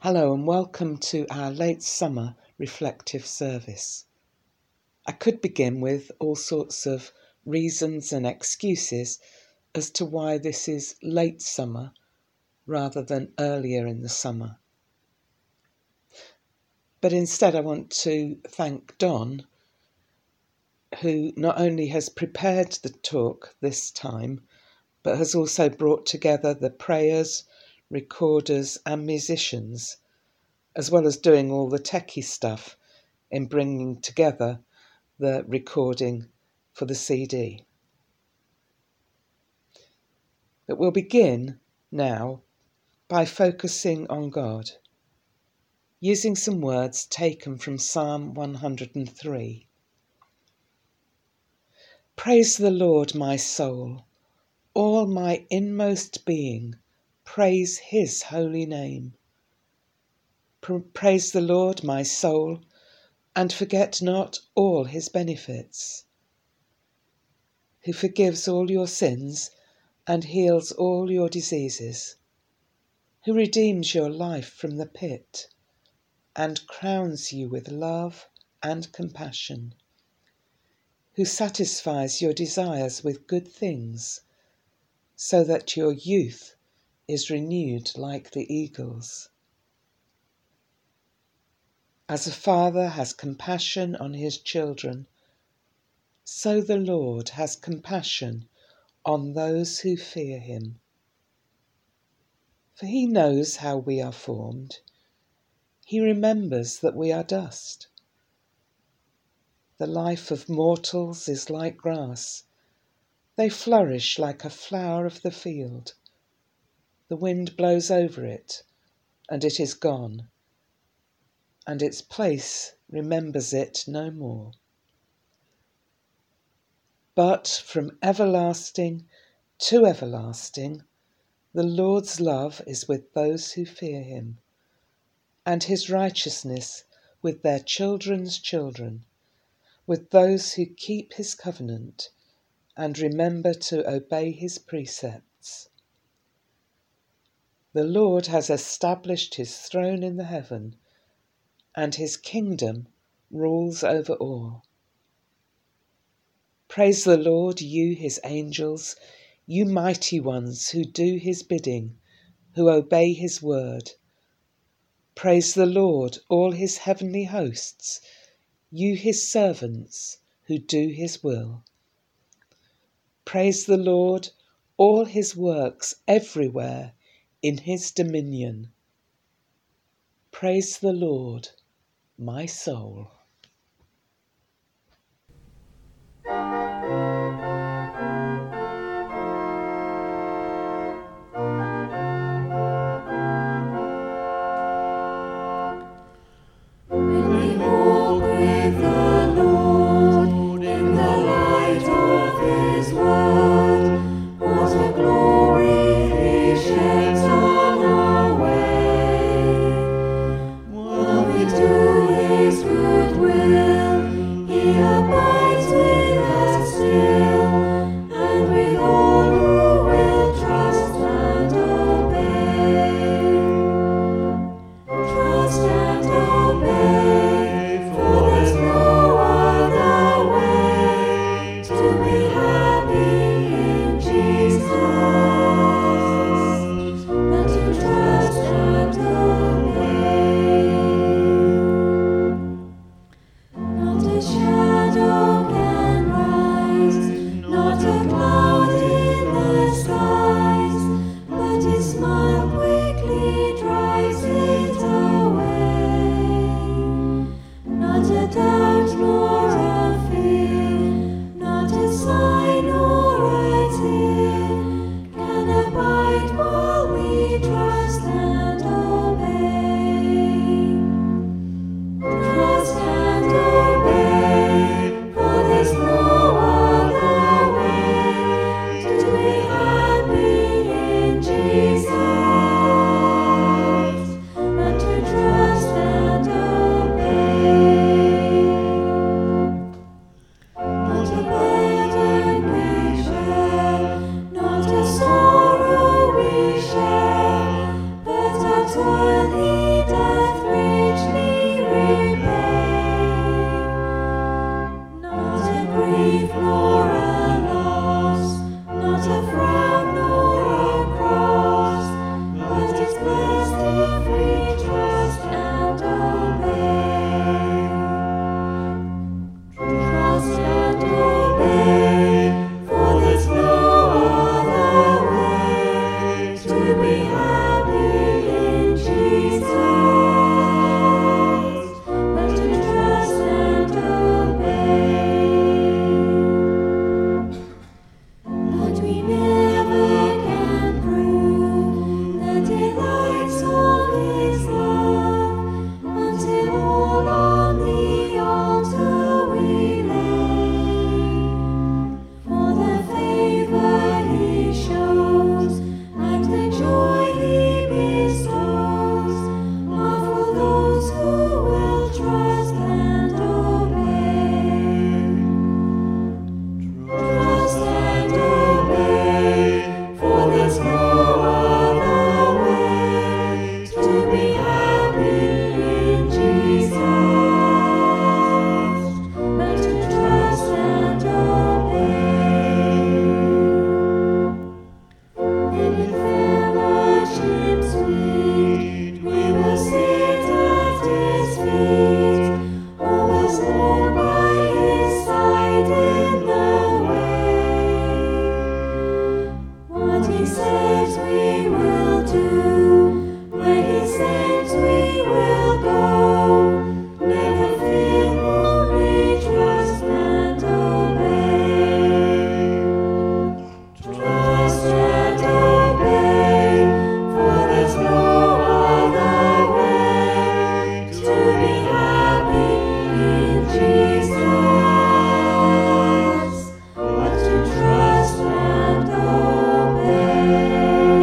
Hello and welcome to our late summer reflective service. I could begin with all sorts of reasons and excuses as to why this is late summer rather than earlier in the summer. But instead I want to thank Don, who not only has prepared the talk this time, but has also brought together the prayers, recorders and musicians, as well as doing all the techie stuff in bringing together the recording for the CD. But we'll begin now by focusing on God, using some words taken from Psalm 103. Praise the Lord, my soul, all my inmost being, praise his holy name. Praise the Lord, my soul, and forget not all his benefits, who forgives all your sins and heals all your diseases, who redeems your life from the pit and crowns you with love and compassion, who satisfies your desires with good things, so that your youth is renewed like the eagles. As a father has compassion on his children, so the Lord has compassion on those who fear him. For he knows how we are formed. He remembers that we are dust. The life of mortals is like grass. They flourish like a flower of the field. The wind blows over it, and it is gone, and its place remembers it no more. But from everlasting to everlasting, the Lord's love is with those who fear him, and his righteousness with their children's children, with those who keep his covenant and remember to obey his precepts. The Lord has established his throne in the heaven, and his kingdom rules over all. Praise the Lord, you his angels, you mighty ones who do his bidding, who obey his word. Praise the Lord, all his heavenly hosts, you his servants who do his will. Praise the Lord, all his works everywhere in his dominion. Praise the Lord, my soul. His good says we will do, where he sends we will go. Never fear, only trust and obey. Trust and obey, for there's no other way to be happy in Jesus, but to trust and obey.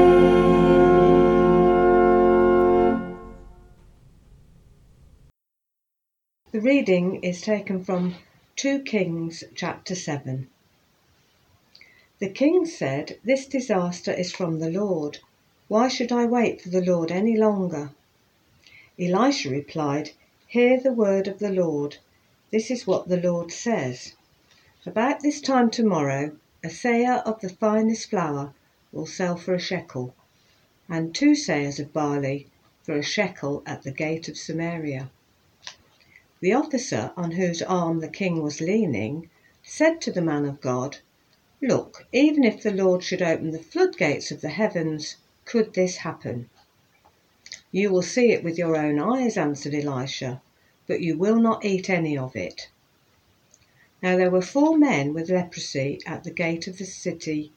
The reading is taken from 2 Kings chapter 7. The king said, "This disaster is from the Lord. Why should I wait for the Lord any longer?" Elisha replied, "Hear the word of the Lord. This is what the Lord says. About this time tomorrow, a seah of the finest flour will sell for a shekel, and 2 seahs of barley for a shekel at the gate of Samaria." The officer on whose arm the king was leaning said to the man of God, "Look, even if the Lord should open the floodgates of the heavens, could this happen?" "You will see it with your own eyes," answered Elisha, "but you will not eat any of it." Now there were 4 men with leprosy at the gate of the city.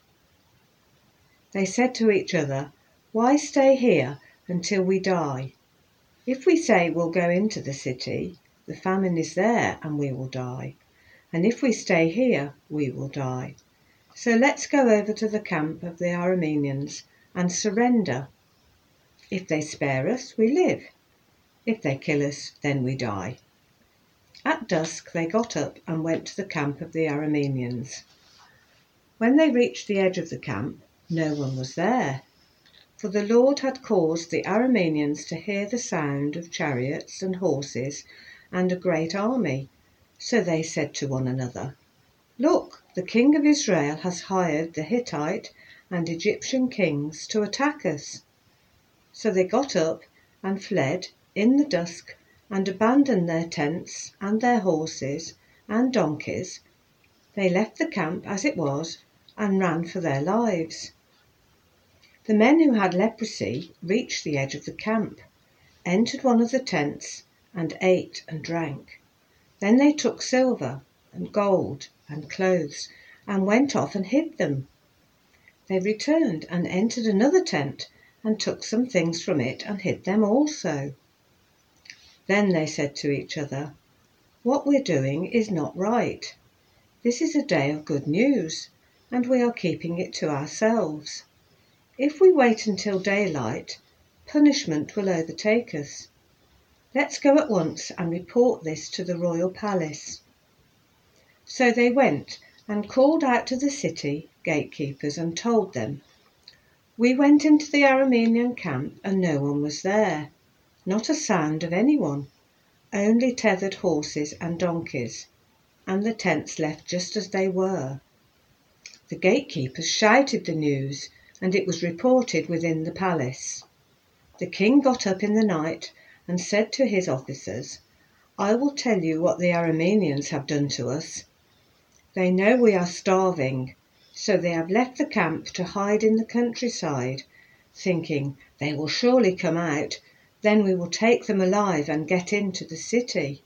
They said to each other, "Why stay here until we die? If we say we'll go into the city, the famine is there and we will die. And if we stay here, we will die. So let's go over to the camp of the Arameans and surrender. If they spare us, we live. If they kill us, then we die." At dusk they got up and went to the camp of the Arameans. When they reached the edge of the camp, no one was there, for the Lord had caused the Arameans to hear the sound of chariots and horses and a great army. So they said to one another, "Look, the king of Israel has hired the Hittite and Egyptian kings to attack us." So they got up and fled in the dusk and abandoned their tents and their horses and donkeys. They left the camp as it was and ran for their lives. The men who had leprosy reached the edge of the camp, entered one of the tents, and ate and drank. Then they took silver and gold and clothes and went off and hid them. They returned and entered another tent and took some things from it and hid them also. Then they said to each other, "What we're doing is not right. This is a day of good news, and we are keeping it to ourselves. If we wait until daylight, punishment will overtake us. Let's go at once and report this to the royal palace." So they went and called out to the city gatekeepers and told them, "We went into the Aramean camp and no one was there, not a sound of anyone, only tethered horses and donkeys, and the tents left just as they were." The gatekeepers shouted the news, and it was reported within the palace. The king got up in the night and said to his officers, "I will tell you what the Arameans have done to us. They know we are starving, so they have left the camp to hide in the countryside, thinking they will surely come out, then we will take them alive and get into the city."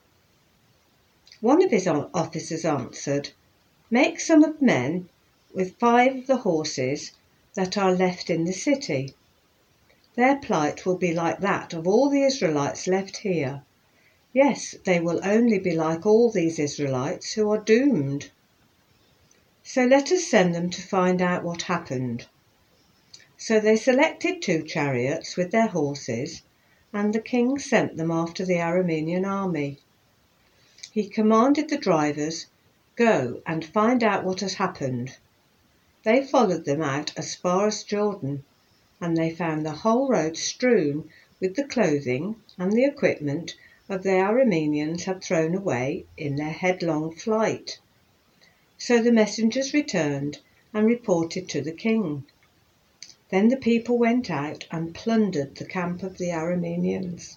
One of his officers answered, "Make some of men with 5 of the horses that are left in the city. Their plight will be like that of all the Israelites left here. Yes, they will only be like all these Israelites who are doomed. So let us send them to find out what happened." So they selected 2 chariots with their horses, and the king sent them after the Aramean army. He commanded the drivers, "Go and find out what has happened." They followed them out as far as Jordan, and they found the whole road strewn with the clothing and the equipment of the Arameans had thrown away in their headlong flight. So the messengers returned and reported to the king. Then the people went out and plundered the camp of the Arameans.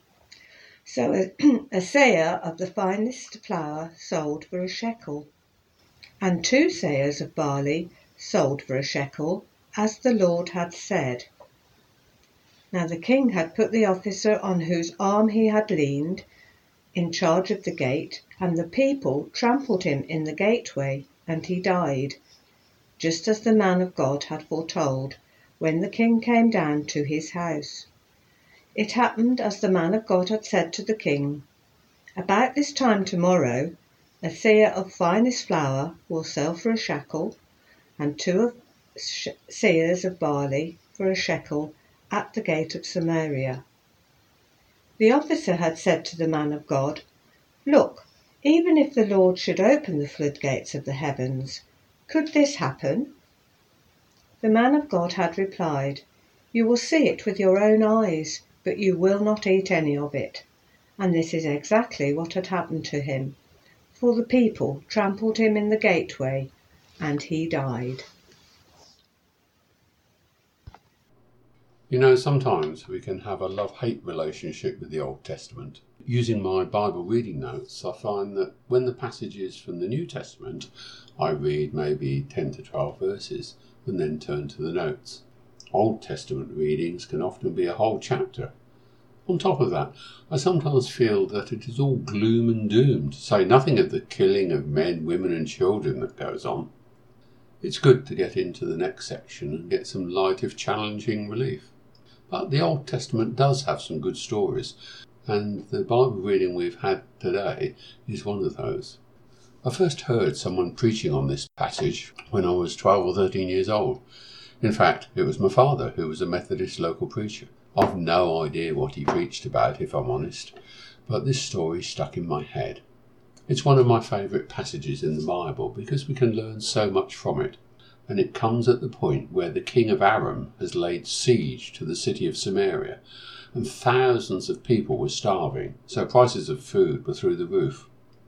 So a seah of the finest flour sold for a shekel, and 2 seahs of barley sold for a shekel as the Lord had said. Now the king had put the officer on whose arm he had leaned in charge of the gate, and the people trampled him in the gateway, and he died, just as the man of God had foretold, when the king came down to his house. It happened as the man of God had said to the king, "About this time tomorrow, a seah of finest flour will sell for a shekel, and 2 seahs of barley for a shekel at the gate of Samaria." The officer had said to the man of God, "Look, even if the Lord should open the floodgates of the heavens, could this happen?" The man of God had replied, "You will see it with your own eyes, but you will not eat any of it." And this is exactly what had happened to him, for the people trampled him in the gateway, and he died. You know, sometimes we can have a love-hate relationship with the Old Testament. Using my Bible reading notes, I find that when the passages from the New Testament, I read maybe 10 to 12 verses and then turn to the notes. Old Testament readings can often be a whole chapter. On top of that, I sometimes feel that it is all gloom and doom, to say nothing of the killing of men, women and children that goes on. It's good to get into the next section and get some light of challenging relief. But the Old Testament does have some good stories, and the Bible reading we've had today is one of those. I first heard someone preaching on this passage when I was 12 or 13 years old. In fact, it was my father, who was a Methodist local preacher. I've no idea what he preached about, if I'm honest, but this story stuck in my head. It's one of my favourite passages in the Bible because we can learn so much from it, and it comes at the point where the king of Aram has laid siege to the city of Samaria, and thousands of people were starving, so prices of food were through the roof.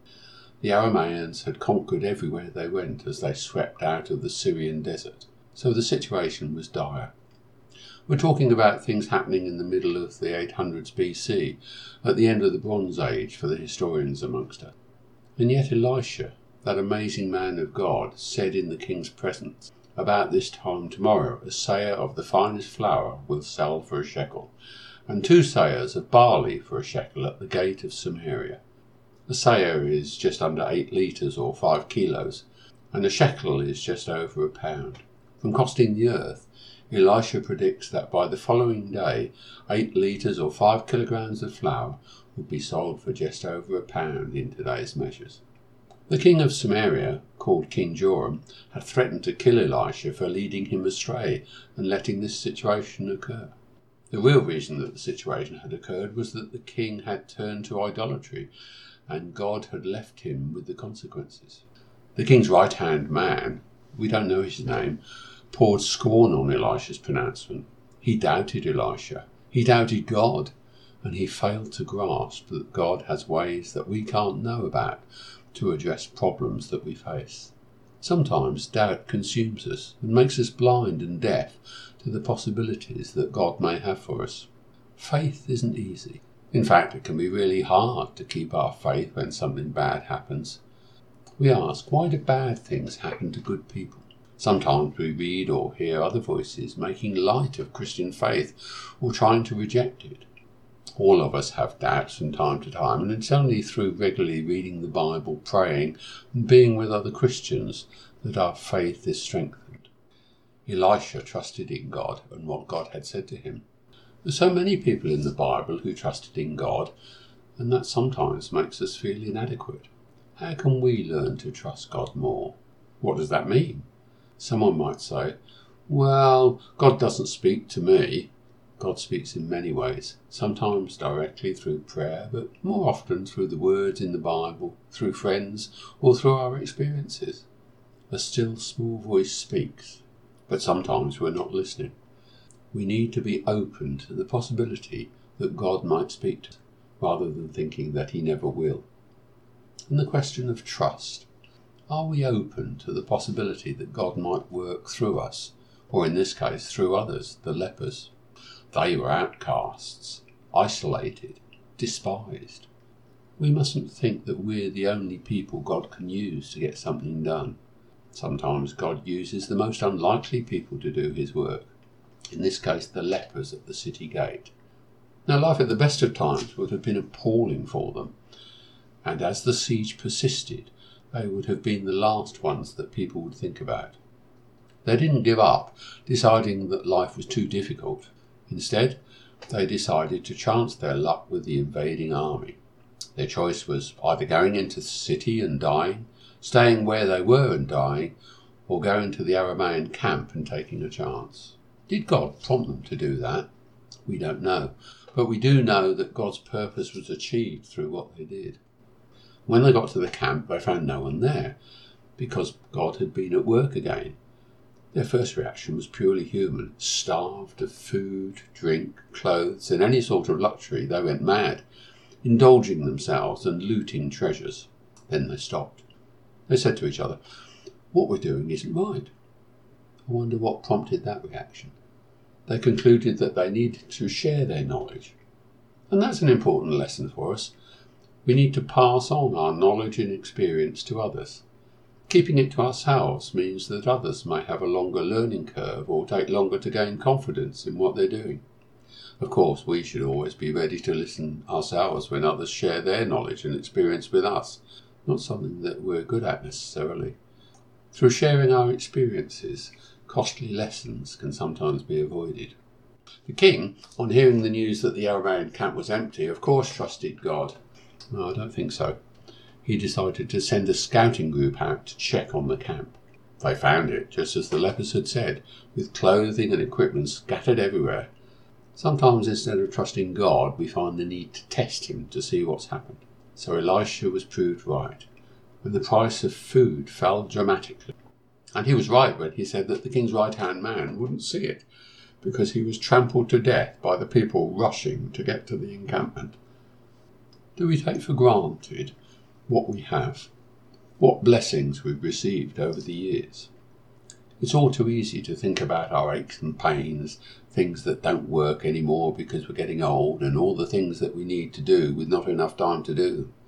The Arameans had conquered everywhere they went as they swept out of the Syrian desert, so the situation was dire. We're talking about things happening in the middle of the 800s BC, at the end of the Bronze Age for the historians amongst us. And yet Elisha, that amazing man of God, said in the king's presence, "About this time tomorrow, a seah of the finest flour will sell for a shekel, and 2 seahs of barley for a shekel at the gate of Samaria." A seah is just under 8 litres or 5 kilos, and a shekel is just over a pound. From costing the earth, Elisha predicts that by the following day, 8 litres or 5 kilograms of flour would be sold for just over a pound in today's measures. The king of Samaria, called King Joram, had threatened to kill Elisha for leading him astray and letting this situation occur. The real reason that the situation had occurred was that the king had turned to idolatry, and God had left him with the consequences. The king's right-hand man, we don't know his name, poured scorn on Elisha's pronouncement. He doubted Elisha, he doubted God, and he failed to grasp that God has ways that we can't know about to address problems that we face. Sometimes doubt consumes us and makes us blind and deaf to the possibilities that God may have for us. Faith isn't easy. In fact, it can be really hard to keep our faith when something bad happens. We ask, why do bad things happen to good people? Sometimes we read or hear other voices making light of Christian faith or trying to reject it. All of us have doubts from time to time, and it's only through regularly reading the Bible, praying, and being with other Christians that our faith is strengthened. Elisha trusted in God and what God had said to him. There's so many people in the Bible who trusted in God, and that sometimes makes us feel inadequate. How can we learn to trust God more? What does that mean? Someone might say, well, God doesn't speak to me. God speaks in many ways, sometimes directly through prayer, but more often through the words in the Bible, through friends, or through our experiences. A still small voice speaks, but sometimes we're not listening. We need to be open to the possibility that God might speak to us, rather than thinking that he never will. And the question of trust. Are we open to the possibility that God might work through us, or in this case through others, the lepers? They were outcasts, isolated, despised. We mustn't think that we're the only people God can use to get something done. Sometimes God uses the most unlikely people to do his work, in this case the lepers at the city gate. Now, life at the best of times would have been appalling for them, and as the siege persisted, they would have been the last ones that people would think about. They didn't give up, deciding that life was too difficult. Instead, they decided to chance their luck with the invading army. Their choice was either going into the city and dying, staying where they were and dying, or going to the Aramaean camp and taking a chance. Did God prompt them to do that? We don't know, but we do know that God's purpose was achieved through what they did. When they got to the camp, they found no one there, because God had been at work again. Their first reaction was purely human. Starved of food, drink, clothes, and any sort of luxury, they went mad, indulging themselves and looting treasures. Then they stopped. They said to each other, "What we're doing isn't right." I wonder what prompted that reaction. They concluded that they needed to share their knowledge. And that's an important lesson for us. We need to pass on our knowledge and experience to others. Keeping it to ourselves means that others may have a longer learning curve or take longer to gain confidence in what they're doing. Of course, we should always be ready to listen ourselves when others share their knowledge and experience with us, not something that we're good at necessarily. Through sharing our experiences, costly lessons can sometimes be avoided. The king, on hearing the news that the Aramaean camp was empty, of course trusted God. No, I don't think so. He decided to send a scouting group out to check on the camp. They found it, just as the lepers had said, with clothing and equipment scattered everywhere. Sometimes instead of trusting God, we find the need to test him to see what's happened. So Elisha was proved right, when the price of food fell dramatically. And he was right when he said that the king's right-hand man wouldn't see it, because he was trampled to death by the people rushing to get to the encampment. Do we take for granted what we have, what blessings we've received over the years? It's all too easy to think about our aches and pains, things that don't work anymore because we're getting old, and all the things that we need to do with not enough time to do them.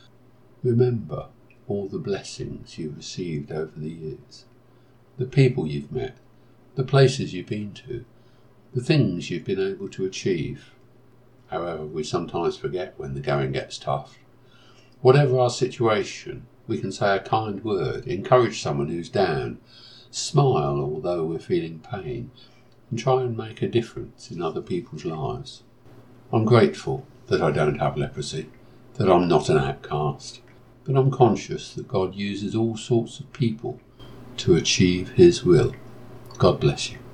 Remember all the blessings you've received over the years, the people you've met, the places you've been to, the things you've been able to achieve. However, we sometimes forget when the going gets tough. Whatever our situation, we can say a kind word, encourage someone who's down, smile although we're feeling pain, and try and make a difference in other people's lives. I'm grateful that I don't have leprosy, that I'm not an outcast, but I'm conscious that God uses all sorts of people to achieve his will. God bless you.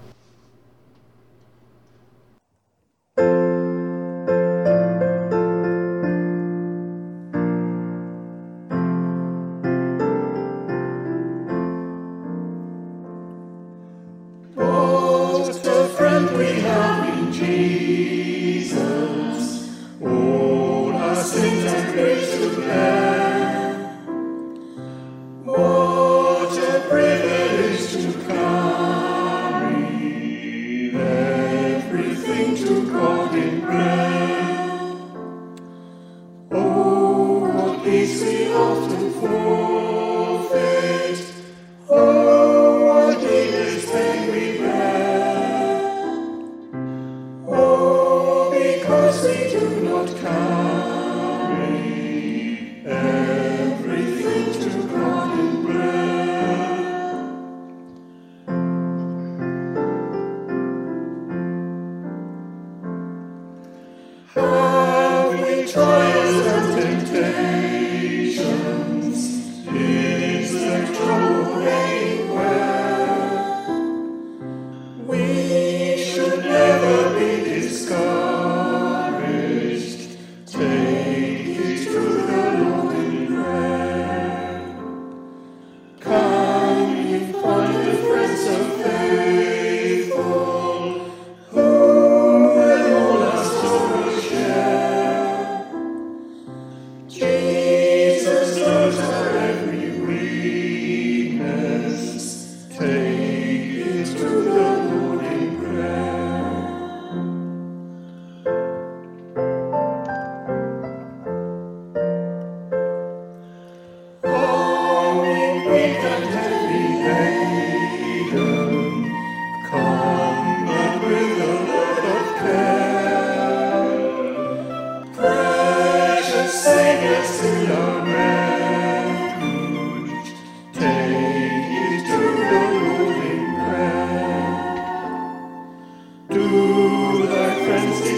Jesus,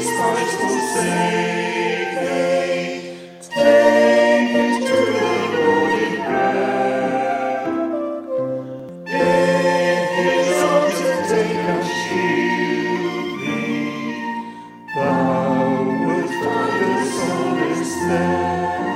Christ forsake thee. Take it to the Lord in prayer. In his arms take and shield thee. Thou wilt find a solace there.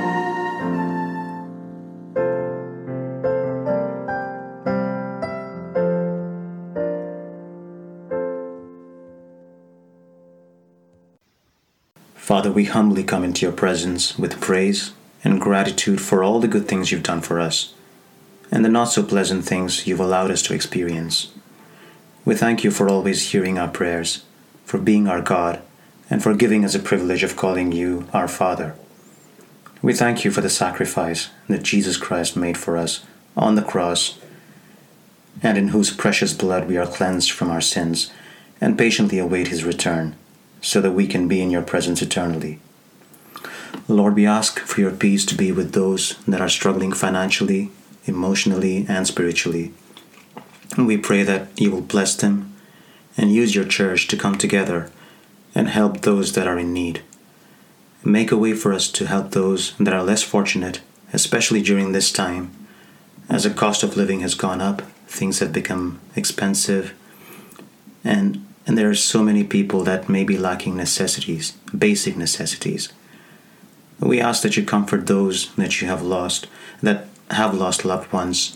Father, we humbly come into your presence with praise and gratitude for all the good things you've done for us, and the not so pleasant things you've allowed us to experience. We thank you for always hearing our prayers, for being our God, and for giving us the privilege of calling you our Father. We thank you for the sacrifice that Jesus Christ made for us on the cross, and in whose precious blood we are cleansed from our sins, and patiently await his return, so that we can be in your presence eternally. Lord, we ask for your peace to be with those that are struggling financially, emotionally, and spiritually. And we pray that you will bless them and use your church to come together and help those that are in need. Make a way for us to help those that are less fortunate, especially during this time. As the cost of living has gone up, things have become expensive, and there are so many people that may be lacking necessities, basic necessities. We ask that you comfort those that have lost loved ones,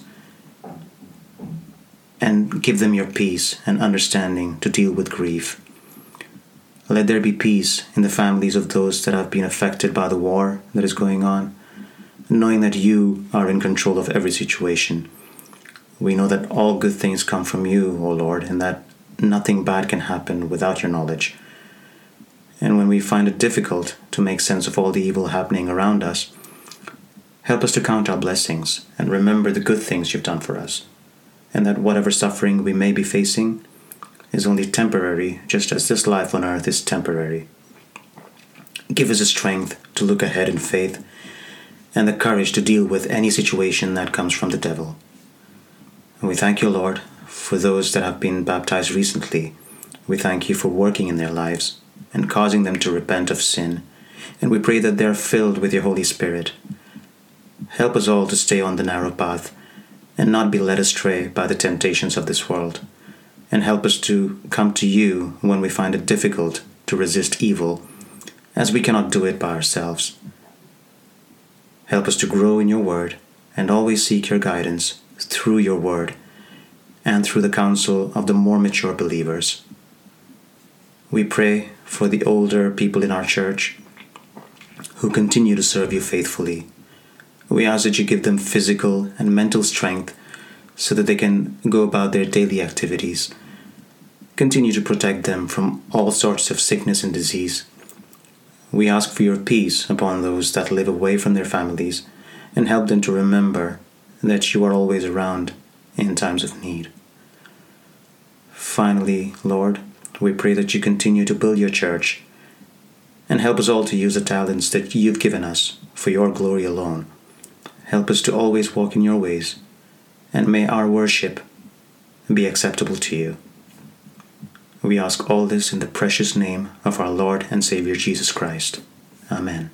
and give them your peace and understanding to deal with grief. Let there be peace in the families of those that have been affected by the war that is going on, knowing that you are in control of every situation. We know that all good things come from you, O Lord, and that nothing bad can happen without your knowledge. And when we find it difficult to make sense of all the evil happening around us, help us to count our blessings and remember the good things you've done for us, and that whatever suffering we may be facing is only temporary, just as this life on earth is temporary. Give us the strength to look ahead in faith and the courage to deal with any situation that comes from the devil. And we thank you, Lord, for those that have been baptized recently. We thank you for working in their lives and causing them to repent of sin. And we pray that they are filled with your Holy Spirit. Help us all to stay on the narrow path and not be led astray by the temptations of this world. And help us to come to you when we find it difficult to resist evil, as we cannot do it by ourselves. Help us to grow in your word and always seek your guidance through your word and through the counsel of the more mature believers. We pray for the older people in our church who continue to serve you faithfully. We ask that you give them physical and mental strength so that they can go about their daily activities. Continue to protect them from all sorts of sickness and disease. We ask for your peace upon those that live away from their families, and help them to remember that you are always around in times of need. Finally, Lord, we pray that you continue to build your church and help us all to use the talents that you've given us for your glory alone. Help us to always walk in your ways, and may our worship be acceptable to you. We ask all this in the precious name of our Lord and Savior Jesus Christ. Amen.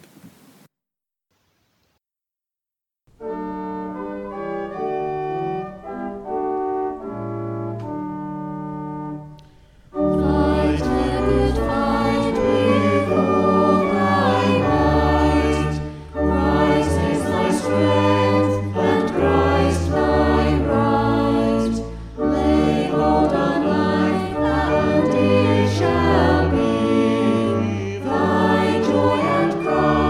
Fight a good fight with all thy might. Christ is thy strength, and Christ thy right. Lay hold on life, and it shall be thy joy and crown.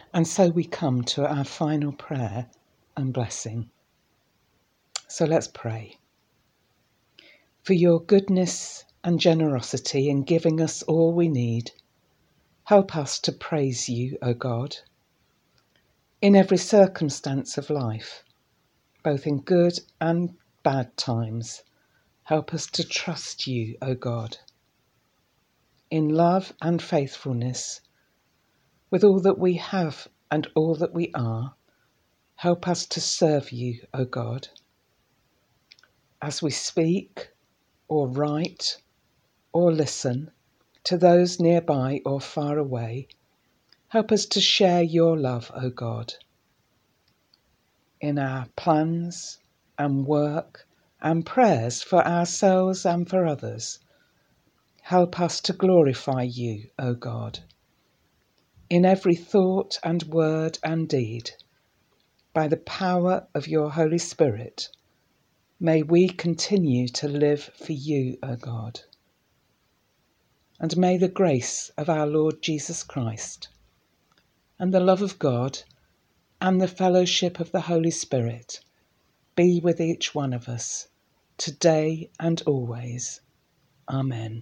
And so we come to our final prayer and blessing. So let's pray. For your goodness and generosity in giving us all we need, help us to praise you, O God. In every circumstance of life, both in good and bad times, help us to trust you, O God. In love and faithfulness, with all that we have and all that we are, help us to serve you, O God. As we speak or write or listen to those nearby or far away, help us to share your love, O God. In our plans and work and prayers for ourselves and for others, help us to glorify you, O God. In every thought and word and deed, by the power of your Holy Spirit, may we continue to live for you, O God. And may the grace of our Lord Jesus Christ and the love of God and the fellowship of the Holy Spirit be with each one of us, today and always. Amen.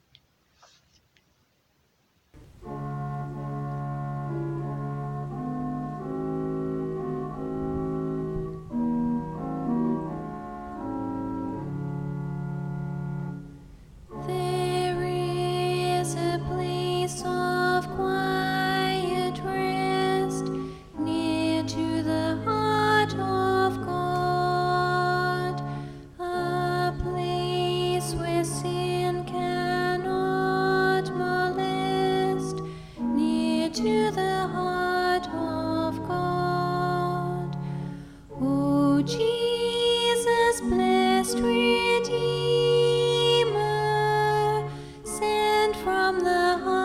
There is a place of quiet rest near to the heart of God, a place where sin cannot molest, near to the heart of God. O Jesus, blessed Redeemer, sent from the heart